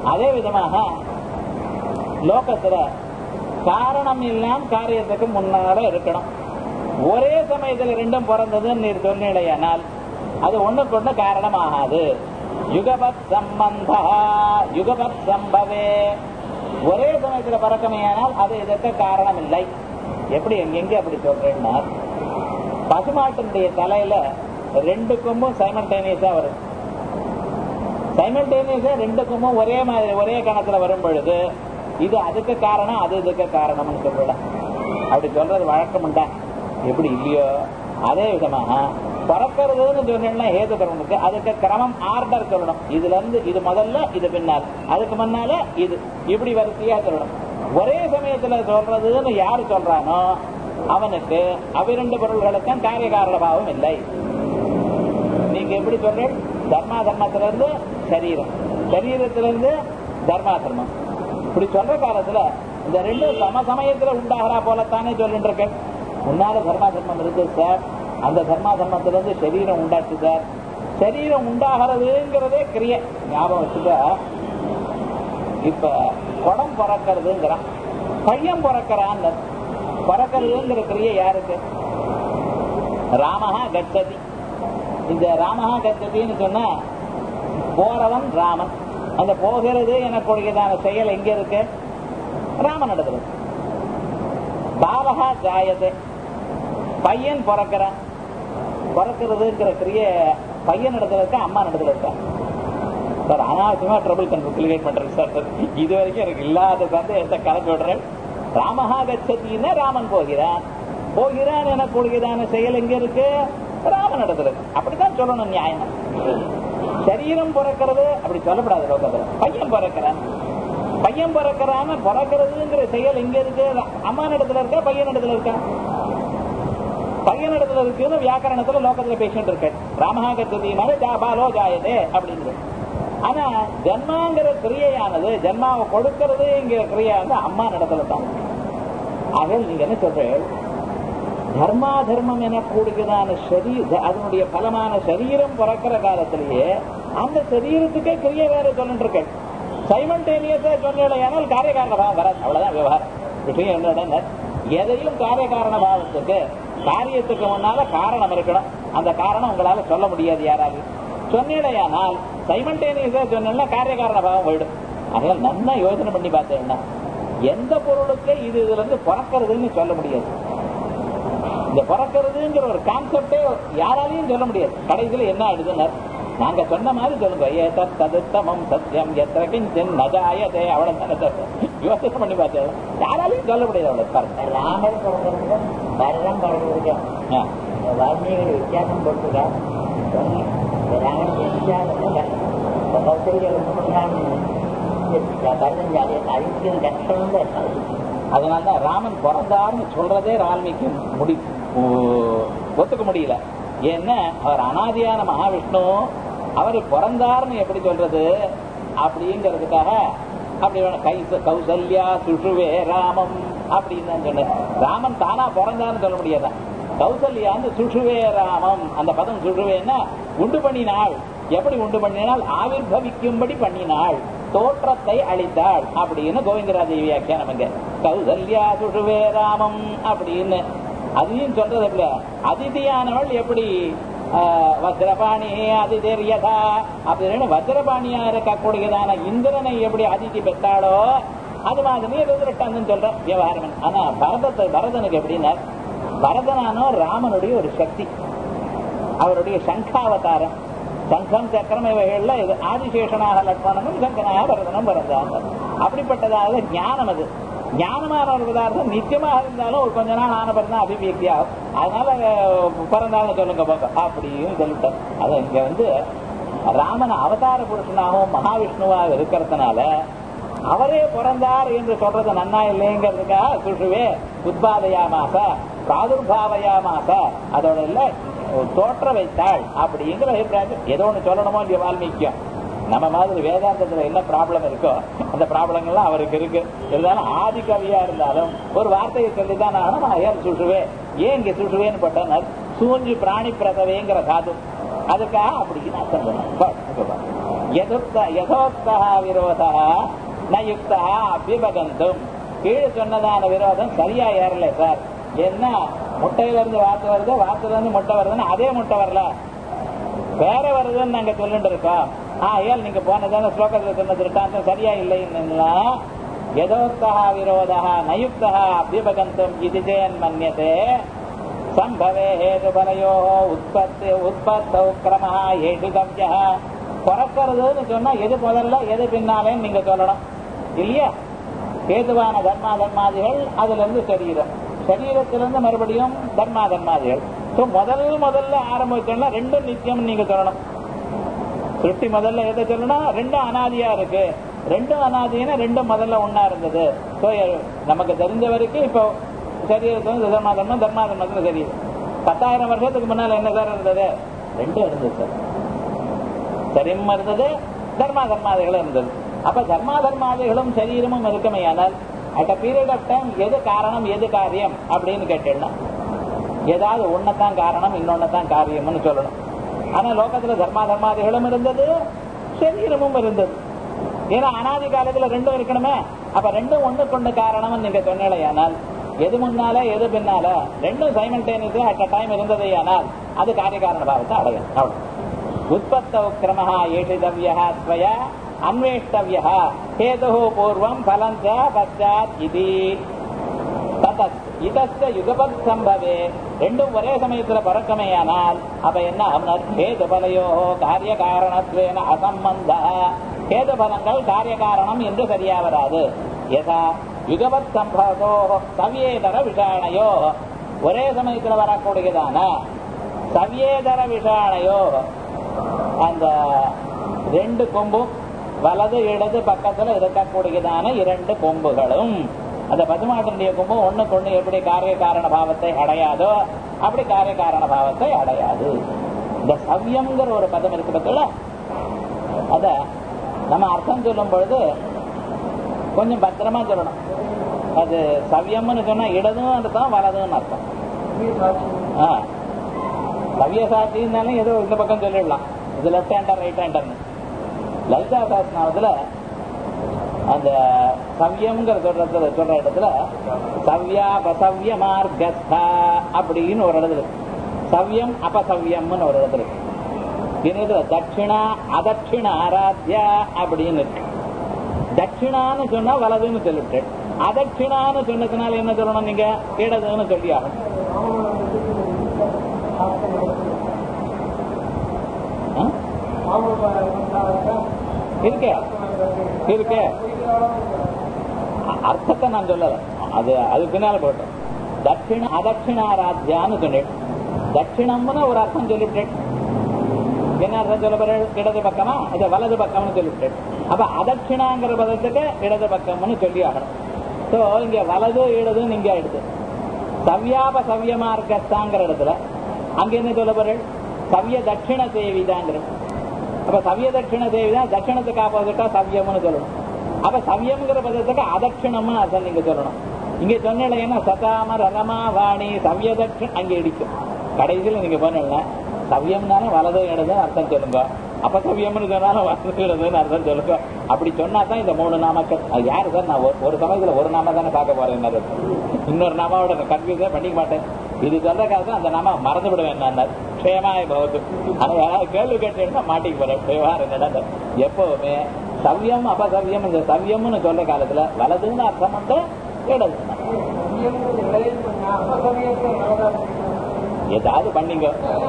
அதே விதமாக லோகத்துல காரணம் இல்லாம காரியத்துக்கு முன்னால இருக்கணும். ஒரே சமயத்துல ரெண்டும் பிறந்ததுன்னு நீர் சொன்னீடையானால் அது ஒண்ணுக்கு ஒண்ணு காரணம் ஆகாது. யுகபத் சம்பந்த யுகபத் சம்பவே, ஒரே சமயத்துல பறக்கமையானால் அது இதற்கு காரணம் இல்லை. எப்படி எங்க அப்படி சொல்றேன்னா, பசுமாட்டினுடைய தலையில ரெண்டு கொம்பும் சைமல்டேனியஸா வரும். சைமல்டேனியஸா ரெண்டு கொம்பும் ஒரே மாதிரி ஒரே கணத்துல வரும் பொழுது இது அதுக்கு காரணம், அது இதுக்கு காரணம்னு சொல்ற அப்படி சொல்றது வழக்கம் உண்டா? எப்படி இல்லையோ அதே விதமாக பறக்கிறதுன்னு சொன்னா ஹேது கர்மனுக்கு அதுக்கு கிரமம் ஆர்டர் சொல்லணும். இதுல இருந்து இது முதல்ல, இது பின்னால், அதுக்கு முன்னால இது, இப்படி வரிசையா சொல்லணும். ஒரே சமயத்துல சொல்றதுன்னு யாரு சொல்றானோ அவனுக்கு அவ்விரண்டு பொருள்களுக்கும் காரிய காரண பாவம் இல்லை. நீங்க எப்படி சொல்ற? தர்மா தர்மத்திலிருந்து சரீரம், சரீரத்திலிருந்து தர்மா தர்மம், இப்படி சொல்ற காலத்துல இந்த ரெண்டு சம சமயத்துல உண்டாகிறா போலத்தானே சொல்லிட்டு இருக்க. முன்னால தர்மா தர்மம் இருக்கு சார், அந்த தர்மா தர்மத்திலிருந்து சரீரம் உண்டாச்சு சார். சரீரம் உண்டாகிறதுங்கிறதே கிரியை ஞாபகம் வச்சுக்க. இப்ப குடம் பிறக்கிறதுங்கிறான், பையன் பிறக்கிறான். பிறக்கிறதுங்கிற கிரியை யாருக்கு? ராமஹா கச்சதி. இந்த ராமஹா கச்சதின்னு சொன்னா போறவன் ராமன். அந்த போகிறது எனக்குரியதான செயல் எங்க இருக்கு? ராமன் இடத்துல. பாலகா ஜாயதே, பையன் பிறக்கிறான். பிறக்கிறதுங்கிற கிரியை பையன் இடத்துல இருக்கா, அம்மா இடத்துல இருக்கா? சார் அனாவசியமா ட்ரபிள் கிரியேட் பண்றேன் சார். இது வரைக்கும் எனக்கு இல்லாத சந்தேகத்தை கலந்து விடுறேன். ராமஹா கச்சதின்னா ராமன் போகிறான். போகிறான் எனக்குரியதான செயல் எங்க இருக்கு? ராமன் இடத்துல இருக்கு. அப்படித்தான் சொல்லணும் நியாயம். சரீரம் பிறக்கிறது அப்படி சொல்லப்படாது லோகத்துல. பையன் பிறக்கிறான், பையன் பிறக்கிறான்னு பிறக்கிறதுங்கிற செயல் எங்க இருக்கு? அம்மான் இடத்துல இருக்கா, பையன் இடத்துல இருக்கா? பையன் இடத்துல இருக்குன்னு வியாக்கரணத்துல லோகத்துல பேசிட்டு இருக்க. ராமஹா கச்சதினால ஜாபாலோ ஜாயதே அப்படின்னு. ஆனா ஜன்மாங்கிற கிரியையானது, ஜன்மாவை கொடுக்கறதுங்கிற கிரியானது அம்மா இடத்துல தான். ஆக நீங்க என்ன சொல்ற? தர்மா தர்மம் என கூடுகிறதான சரீர அதனுடைய பலமான சரீரம் பிறக்கிற காலத்திலேயே அந்த சரீரத்துக்கே கிரியை வேற சொல்லிட்டு இருக்க. சைமல்டேனியஸா சொன்னால் காரிய காரண பாவம் வராது. அவ்வளவுதான் விவகாரம். விஷயம் என்னன்னா, எதையும் காரிய காரண பாவத்துக்கு காரியத்துக்கு முன்னால காரணம் இருக்கணும். அந்த காரணம் உங்களால சொல்ல முடியாது. யாராவது சொன்னேடையானால் சைமல்டேனியஸா சொன்னா காரிய காரண பாவம் போயிடும். அதனால நல்லா யோசனை பண்ணி பார்த்தேன்னா எந்த பொருளுக்கு இது இதுல இருந்து பிறக்கிறதுன்னு சொல்ல முடியாது. இந்த பிறக்கிறதுங்கிற ஒரு கான்செப்டே யாராலையும் சொல்ல முடியாது. கடைசியில என்ன ஆயிடுதுன்னு நாங்க சொன்ன மாதிரி சொல்லுங்க. ஏதம் சத்தியம் எத்தனை கிஞ்சன் நஜாயதே அவ்வளவு யோசனை பண்ணி பார்த்தேன். யாராலையும் சொல்ல முடியாது. அவ்வளவு ராமர் பிறந்திருக்க பரதம் பிறந்திருக்க வால்மீகியோட வித்தியாசம் போட்டுருக்கா. ராமர் பரதம் அறிவிக்கும் கஷ்டம் இருக்காது. அதனாலதான் ராமன் பிறந்தார்னு சொல்றதே வால்மீகி முடி ஒத்துக்க முடியல. ஏன்னா அவர் அனாதியான மகாவிஷ்ணு, அவர் பிறந்தார்னு எப்படி சொல்றது அப்படிங்கிறதுக்காக அப்படி கை கௌசல்யா சுஷுவே ராமம் அப்படின்னு சொன்ன. ராமன் தானா பிறந்தான்னு சொல்ல முடியாதான். கௌசல்யான்னு சுஷுவே ராமம், அந்த பதம் சுஷுவேன்னா உண்டு பண்ணினாள். எப்படி உண்டு பண்ணினால் ஆவிர் பவிக்கும்படி பண்ணினாள், தோற்றத்தை அளித்தாள் அப்படின்னு கோவிந்தராஜ வியாக்கியானம். அங்க கௌசல்யா சுஷுவே ராமம் அப்படின்னு அதையும் சொல்றது இல்ல. அதிதியானவள் எப்படி வஜ்ரபாணி அதிதேரியதா அப்படின்னு வஜ்ரபாணியா இருக்கக்கூடியதான இந்திரனை எப்படி அதிதி பெற்றாளோ அது மாதிரி ருத்ரட்டான்னு சொல்ற விவகாரம். ஆனா பரதத்தை பரதனுக்கு எப்படின்னா, பரதனானோ ராமனுடைய ஒரு சக்தி, அவருடைய சங்காவதாரம். சங்கம் சக்கரம் இவைகள்ல இது ஆதிசேஷனாக லட்சணமும் சங்கனாக பரதனும் பிறந்தாங்க. அப்படிப்பட்டதாக ஞானம். அது ஞானமான ஒரு பதார்த்தம் நிச்சயமாக இருந்தாலும் ஒரு கொஞ்ச நாள் ஆன பிறந்தான் அபிவியக்தி ஆகும். அதனால பிறந்தாலும் சொல்லுங்க போக அப்படின்னு சொல்லிட்டேன். அது இங்க வந்து ராமன் அவதார புருஷனாகவும் மகாவிஷ்ணுவாக இருக்கிறதுனால அவரே பிறந்தார் என்று சொல்றது நன்னா இல்லைங்கிறதுக்காக சுஷுவே உத்பாதையாமாச பிராதுர்பாவையாமாச அதோட இல்ல தோற்ற வைத்தாள் அப்படிங்கிற அபிப்பிராயம். ஏதோ ஒண்ணு சொல்லணுமோ இல்லையா வால்மீகியம். நம்ம மாதிரி வேதாந்தத்துல என்ன ப்ராப்ளம் இருக்கோ அந்த ப்ராப்ளங்கள்லாம் அவருக்கு இருக்கு. இருந்தாலும் ஆதி கவியா இருந்தாலும் ஒரு வார்த்தையை சொல்லிதான் ஆகணும். ஏன் சுஷுவே, ஏன் இங்க சுஷுவேன்னு போட்டார் சூஞ்சு பிராணி பிரதவேங்கிற சாது, அதுக்காக அப்படின்னு அர்த்தம் சொன்னார். யதுக்த யதோக்தா விரோதா ந யுக்தா அபிபகந்தும். கீழே சொன்னதான விரோதம் சரியா ஏறல சார். என்ன முட்டையில இருந்து வாத்து வருது, வாத்துல இருந்து முட்டை வருதுன்னு அதே முட்டை வரல, வேற வருதுன்னு நாங்க சொல்லிட்டு இருக்கோம். ஆயால் நீங்க போனதான ஸ்லோகத்துல சொன்ன திருட்டாந்தம் சரியா இல்லைன்னா யதோக்தா விரோதா நயுக்தா அபிபகந்தும் இது ஜெயன் மன்யதே சம்பவே ஹேதுபலயோ உற்பத்தி உற்பத்தௌ கிரமஹ ஏஷிதவ்யஹ. பிறக்கிறதுன்னு சொன்னா எது முதல்ல எது பின்னாலேன்னு நீங்க சொல்லணும் இல்லையா? ஹேதுவான தர்மா தர்மாதிகள் அதுல இருந்து சரீரம், சரீரத்திலிருந்து மறுபடியும் தர்மா தர்மாதிகள். முதல் முதல்ல ஆரம்பிச்சோம்னா ரெண்டும் நித்தியம் நீங்க சொல்லணும். சிருஷ்டி முதல்ல எதை சொல்லணும்? ரெண்டும் அனாதியா இருக்கு. ரெண்டும் அனாதினா ரெண்டும் முதல்ல ஒன்னா இருந்தது. நமக்கு தெரிஞ்ச வரைக்கும் இப்போ சரீரத்துல தர்மா தர்மம் தர்மா தர்மத்துல சரீரம். பத்தாயிரம் வருஷத்துக்கு முன்னால என்ன சார் இருந்தது? ரெண்டும் இருந்தது சார். சரீரம் இருந்தது, தர்மா தர்மாதிகளும் இருந்தது. அப்ப தர்மா தர்மாதிகளும் சரீரமும் இருக்குமே. ஆனால் at a period of time எது காரணம் எது காரியம் அப்படின்னு கேட்டேன்னா ஏதாவது ஒன்னதான் காரணம் இன்னொன்னதான் காரியம்னு சொல்லணும். ஆனா லோகத்துல தர்மா தர்மாதிகளும் இருந்தது, சரீரமும் இருந்தது. ஏன்னா அனாதி காலத்துல ரெண்டும் இருக்கணுமே. அப்ப ரெண்டும் ஒண்ணு கொண்டு காரணம் நீங்க சொன்னேனால் எது முன்னால எது பின்னால ரெண்டும் சைமல்டேனியஸா அட் அ டைம் இருந்ததையானால் அது காரிய காரண பாவத்தை அடையும். அவ்வளவு. உற்பத்தௌ கிரமஹ ஏஷிதவ்யஹ ஸ்வயா அன்வேஷ்டவ்யஹ ஹேதுஹ பூர்வம் பலஞ்ச பச்சாத் இதி ததத் இதஸ்ய யுகபத் சம்பவே. ரெண்டும் ஒரே சமயத்துல பறக்கமேயானால் அப்ப என்ன ஆகும்? ஹேது பலயோ காரிய காரணத்வேன அசம்பந்த. ஹேது பலங்கள் காரிய காரணம் என்று சரியா வராது. யதா யுகபத் சம்பவோ சவ்யேதர விஷாணையோ, ஒரே சமயத்துல வரக்கூடியதான சவ்யேதர விஷாணையோ, அந்த ரெண்டு கொம்பும் வலது இடது பக்கத்துல இருக்கக்கூடியதான இரண்டு கொம்புகளும், அந்த பசுமாட்டினுடைய கொம்பும் ஒண்ணுக்கு ஒண்ணு எப்படி காரிய காரண பாவத்தை அடையாதோ அப்படி காரிய காரண பாவத்தை அடையாது. இந்த சவ்யம்ங்கிற ஒரு பதம் இருக்கு பத்தில, அத நம்ம அர்த்தம் சொல்லும் பொழுது கொஞ்சம் பத்திரமா சொல்லணும். அது சவ்யம்னு சொன்னா இடதும் அர்த்தம் வலதுன்னு அர்த்தம். சவ்ய சாட்சின்னாலும் ஏதோ இந்த பக்கம் சொல்லிடலாம், இது லெப்ட் ஹேண்டர் ரைட் ஹேண்டர்னு. லலிதா சாஸ்திரத்துல அந்த சவ்யம்ங்கிற சொல்ற சொல்ற இடத்துல சவ்யா அபசவ்ய மார்கஸ்தா அப்படின்னு ஒரு இடத்துல, சவ்யம் அபசவ்யம்னு ஒரு இடத்துல இருக்கு. தட்சிணா அதட்சிண ஆராத்யா அப்படின்னு இருக்கு. தட்சிணான்னு சொன்னா வலதுன்னு சொல்லிட்டு, அதட்சிணான்னு சொன்னதுனால என்ன சொல்லணும்? நீங்க இடதுன்னு சொல்லி ஆகணும். இருக்கே இருக்கே அர்த்தத்தை நான் சொல்லல, அது அது பின்னால போட்டேன். தட்சிண அதட்சிணாராத்யான்னு சொன்னேன். தட்சிணம்னு ஒரு அர்த்தம் சொல்லிவிட்டேன். என்ன அர்த்தம் சொல்ல போற? இடது பக்கமா இது வலது பக்கம்னு சொல்லிவிட்டேன். அப்ப அதட்சிணாங்கிற பதத்துக்கு இடது பக்கம்னு சொல்லி ஆகணும். சோ இங்க வலது இடது நீங்க எடுத்து சவ்யாப சவ்ய மார்க்கஸ்தாங்கிற இடத்துல அங்க என்ன சொல்ல போற? சவ்ய தட்சிண சேவிதாங்கிற. அப்ப சவ்ய தட்சிண தேவிதான் தட்சிணத்துக்கு ஆப்போசிட்டா சவ்யம்னு சொல்லணும். அப்ப சவ்யம்ங்கிற பதத்துக்கு அதட்சிணம்னு அர்த்தம் நீங்க சொல்லணும். இங்க சொன்னா சதாம ரமா வாணி சவ்ய தட்சிண அங்க இடிக்கும். கடைசியில் நீங்க போனா சவ்யம்னால வலது இடது அர்த்தம் சொல்லுங்க, அப்ப சவ்யம்னு சொன்னாலும் வலது இடதுன்னு அர்த்தம் சொல்லுங்க. அப்படி சொன்னா தான் இந்த மூணு நாமக்கள். அது யாரு சார்? நான் ஒரு சமயத்துல ஒரு நாம தானே பார்க்க போறேன், இன்னொரு நாமாவோட கன்ஃபியூஸே பண்ணிக்க மாட்டேன். இது சொல்ற காசு அந்த நாம மறந்து விடுவேன். நான் க்ஷேமாய பவத்து. ஆனா யாராவது கேள்வி கேட்டேன்னா மாட்டிக்கு போறேன். விவகாரம் நடந்த எப்பவுமே சவ்யம் அபசவ்யம், இந்த சவ்யம்னு சொல்ற காலத்துல வலதுன்னு அர்த்தம் வந்து இடது ஏதாவது பண்ணீங்க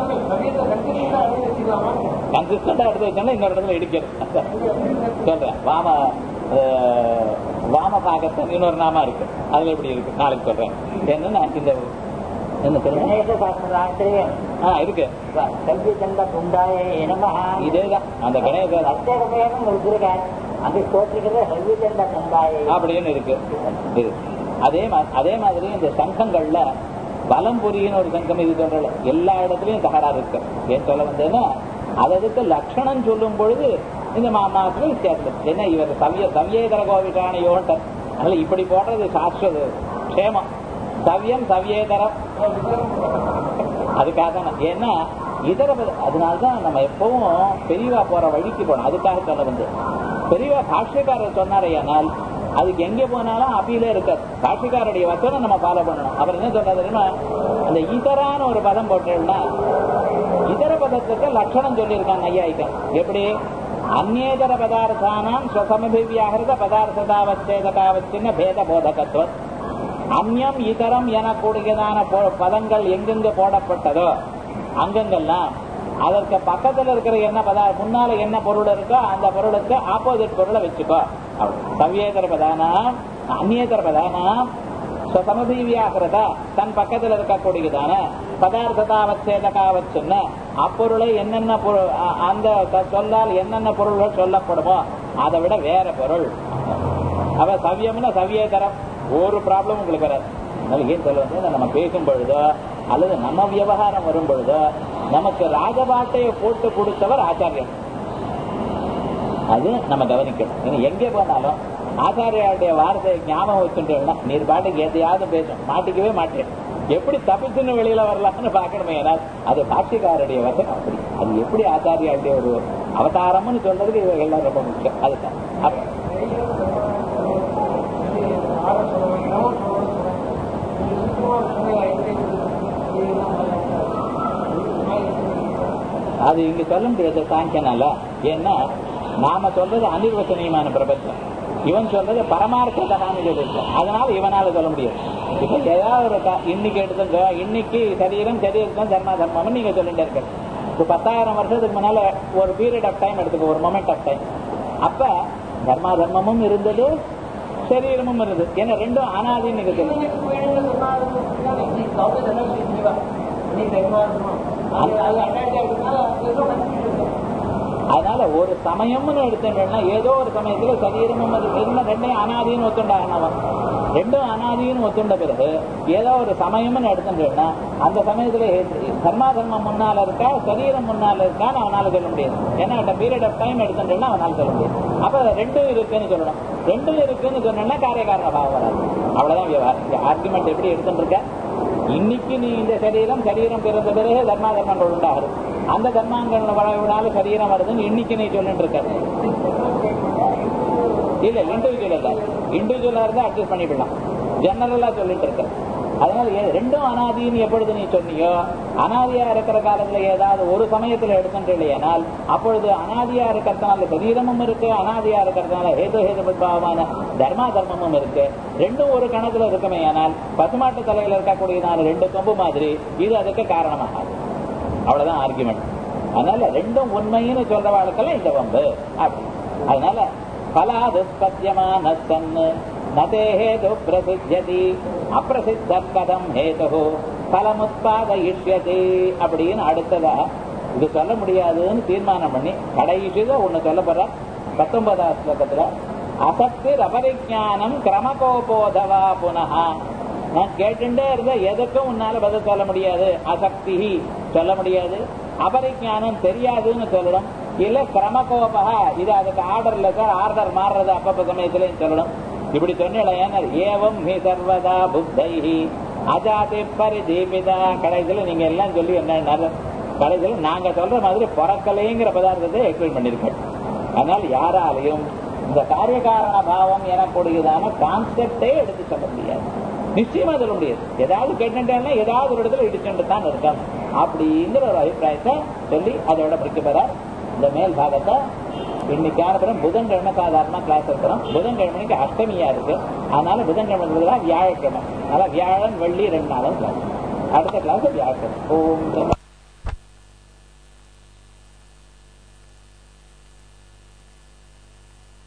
கன்சிஸ்டண்டா எடுத்து வச்சோம்னா இன்னொரு இடத்துல இடிக்கிறது சொல்றேன். வாம வாம பாகத்தன் இன்னொரு நாமா இருக்கு, அதுல எப்படி இருக்கு நாளைக்கு சொல்றேன். என்னன்னா இந்த இருக்கு இதேதான் அந்த கணேசன் அப்படின்னு இருக்கு. அதே அதே மாதிரி இந்த சங்கங்கள்ல பலம்புரின்னு ஒரு சங்கம் இது சொல்ற எல்லா இடத்துலயும் தகராறு இருக்கு. ஏன் சொல்ல வந்தேன்னா அதற்கு லட்சணம் சொல்லும் பொழுது இந்த மாமாவுக்கு வித்தியாசம். ஏன்னா இவர் சவ்ய சவ்யேதர கோவிட்டானையோன்ட்டு அதனால இப்படி போடுறது சாஸ்திர க்ஷேமம். சவ்யம் சவ்யேதரம் அதுக்காக ஏன்னா இதர அதனால்தான் நம்ம எப்பவும் பெரியவா போற வழிக்கு போனோம். அதுக்காக சொல்ல வந்து பெரியவா பாஷ்யக்காரர் சொன்னாரையானால் அதுக்கு எங்க போனாலும் அப்பீலே இருக்காது. பாஷ்யக்காரருடைய வசனம் நம்ம ஃபாலோ பண்ணணும். அவர் என்ன சொல்றாருன்னா அந்த இதரான ஒரு பதம் போட்டோம்னா இதர பதத்துக்கு லட்சணம் சொல்லியிருக்காங்க ஐயாயிக்கம். எப்படி அந்நேதர பதார்த்தானாம் ஸ்வசமபிவியாகிருத பதார்த்ததாவச்சேதகாவச்சின்ன பேத போதகத்துவம். அந்நியம் இதரம் எனக்கூடியதான பதங்கள் எங்கெங்க போடப்பட்டதோ அங்கங்கெல்லாம் அதற்கு பக்கத்துல இருக்கிற என்ன பதார்த்தம் முன்னால என்ன பொருள் இருக்கோ அந்த பொருளுக்கு ஆப்போசிட் பொருளை வச்சுக்கோ. சவ்யேதர பதானாம் அந்நியேதர பதானாம் சமபீவியாகிறத தன் பக்கத்தில் இருக்கக்கூடியதான பதார்த்ததாவச்சேதகாவச்சுன்னு அப்பொருளை என்னென்ன பொருள் அந்த சொல்லால் என்னென்ன பொருள்கள் சொல்லப்படுமோ அதை விட வேற பொருள். அவ சவ்யம்னா சவ்யேதரம் ஒரு ப்ராப்ளம் உங்களுக்கு வராது. ஏன் சொல்லுவது நம்ம பேசும் பொழுதோ அல்லது நம்ம விவகாரம் வரும் பொழுதோ நமக்கு ராஜபாட்டையை போட்டு கொடுத்தவர் ஆச்சாரியர். அது நம்ம கவனிக்கணும். எங்கே போனாலும் ஆச்சாரியாருடைய வார்த்தையை ஞாபகம் வச்சுட்டேன்னா நீர் பாட்டுக்கு எதையாவது பேசும் மாட்டிக்கவே மாட்டேன். எப்படி தப்பிச்சுன்னு வெளியில வரலாம்னு பாக்கணுமே. ஏன்னா அது பாஷ்யக்காரருடைய வசனம். அப்படி அது எப்படி ஆச்சாரியாருடைய ஒரு அவதாரம்னு சொல்றதுக்கு இவங்க எல்லாம் ரொம்ப முக்கியம். அதுதான் அது இங்க சொல்ல முடியாது சாங்கியனால. ஏன்னா நாம சொல்றது அனிர்வசனீயமான பிரபஞ்சம், இவன் சொல்றது பரமார்த்ததான்னு சொல்லியிருக்க. அதனால இவனால சொல்ல முடியாது. இப்ப ஏதாவது ஒரு இன்னைக்கு எடுத்துங்க, இன்னைக்கு சரீரம் சரீரம் தர்மா தர்மம் நீங்க சொல்லிட்டு இருக்க. இப்ப பத்தாயிரம் வருஷத்துக்கு முன்னால ஒரு பீரியட் ஆஃப் டைம் எடுத்துக்கோ, ஒரு மொமெண்ட் ஆஃப் டைம். அப்ப தர்மா தர்மமும் இருந்தது சரீரமும் இருந்தது. ஏன்னா ரெண்டும் அனாதின்னு நீங்க சொல்லுங்க. அதனால ஒரு சமயம்னு எடுத்துட்டோம்னா ஏதோ ஒரு சமயத்துல சரீரமும் ரெண்டையும் அனாதின்னு ஒத்துண்டாகணும். ரெண்டும் அனாதின்னு ஒத்துண்ட பிறகு ஏதோ ஒரு சமயம்னு எடுத்துட்டோம்னா அந்த சமயத்துல தர்மா தர்மம் முன்னால இருக்கா சரீரம் முன்னால இருக்கான்னு அவனால சொல்ல முடியாது. ஏன்னா பீரியட் ஆஃப் டைம் எடுத்துட்டோம்னா அவனால சொல்ல முடியாது. அப்ப ரெண்டும் இருக்குன்னு சொல்லணும். ரெண்டும் இருக்குன்னு சொன்னா காரியகாரண பாவம் வராது. அவ்வளவுதான் விவகாரம். ஆர்குமெண்ட் எப்படி எடுத்துட்டு இருக்க, இன்னைக்கு நீ இந்த சரீரம் சரீரம் பிறந்த பிறகு தர்மா தர்மங்கள் உண்டாகுது, அந்த தர்மாங்கள் வரவினால சரீரம் வருதுன்னு இன்னைக்கு நீ சொல்லிட்டு இருக்க. இல்ல இண்டிவிஜுவல் இல்ல, இண்டிவிஜுவலா இருந்தா அட்ஜஸ்ட் பண்ணிவிடலாம். ஜெனரலா சொல்லிட்டு இருக்க. அதனால ரெண்டும் அனாதின்னு எப்பொழுது நீ சொன்னியோ அனாதியா இருக்கிற காலத்துல ஏதாவது ஒரு சமயத்துல எடுத்துட்டு இல்லையானால் அப்பொழுது அனாதியா இருக்கிறதுனால சரீரமும் இருக்கு, அனாதியா இருக்கிறதுனால ஹேது ஹேதுபாவமான தர்மா தர்மமும் இருக்கு. ரெண்டும் ஒரு கணத்துல இருக்குமே. ஆனால் பசுமாட்டு தலையில இருக்கக்கூடியதான ரெண்டு கொம்பு மாதிரி இது அதுக்கு காரணமாகாது. அவ்வளவுதான் ஆர்குமெண்ட். அதனால ரெண்டும் உண்மைன்னு சொல்றவாளுக்கெல்லாம் இந்த வம்பு அப்படி. அதனால பலாதுஸ்பத்தியமான சன்னு நதே ஹேது பிரசித்தி அப்பிரசித்த கதம் ஹேது பலமுத்பாதயிஷ்யதி அப்படின்னு அடுத்ததா இது சொல்ல முடியாதுன்னு தீர்மானம் பண்ணி கடைசிதான் ஒண்ணு சொல்ல போற பத்தொன்பதாம் ஸ்லோகத்துல அசக்தி அபரிஜானம் கிரமகோபோதவா புனகா. நான் கேட்டுட்டே இருந்த எதுக்கும் உன்னால பதில் சொல்ல முடியாது. அசக்தி சொல்ல முடியாது, அபரிஜானம் தெரியாதுன்னு சொல்லணும். இல்ல கிரமகோபா இது அதுக்கு ஆர்டர்ல சார் ஆர்டர் மாறுறது அப்பப்ப சமயத்துல சொல்லணும். இப்படி சொன்ன ஏவம் ஹி சர்வதா புத்தைஹி அஜாதி பரிதீபிதா. கடைசியில நீங்க எல்லாம் சொல்லி என்ன கடைசியில நாங்க சொல்ற மாதிரி பிறக்கலைங்கிற பதார்த்தத்தை எக்ஸ்பிளைன் பண்ணிருக்கோம். அதனால யாராலையும் இந்த காரியகாரண பாவம் எனக்கூடியதான கான்செப்டே எடுத்து சொல்ல முடியாது, நிச்சயமா சொல்ல முடியாது. ஏதாவது கேட்டுட்டேன்னா ஏதாவது ஒரு இடத்துல இடிச்சுட்டு தான் இருக்காங்க அப்படிங்கிற ஒரு அபிப்பிராயத்தை சொல்லி அதோட பிடிக்கப்பட இந்த மேல் பாகத்தை இன்னைக்கான பிறகு புதன்கிழமை சாதாரணமா கிளாஸ் இருக்கிறோம். புதன்கிழமைக்கு அஷ்டமியா இருக்கு, அதனால புதன்கிழமை வியாழக்கிழமை, அதனால வியாழன் வெள்ளி ரெண்டு நாளும் கிளாஸ். அடுத்த கிளாஸ் வியாழக்கிழமை. ஓம்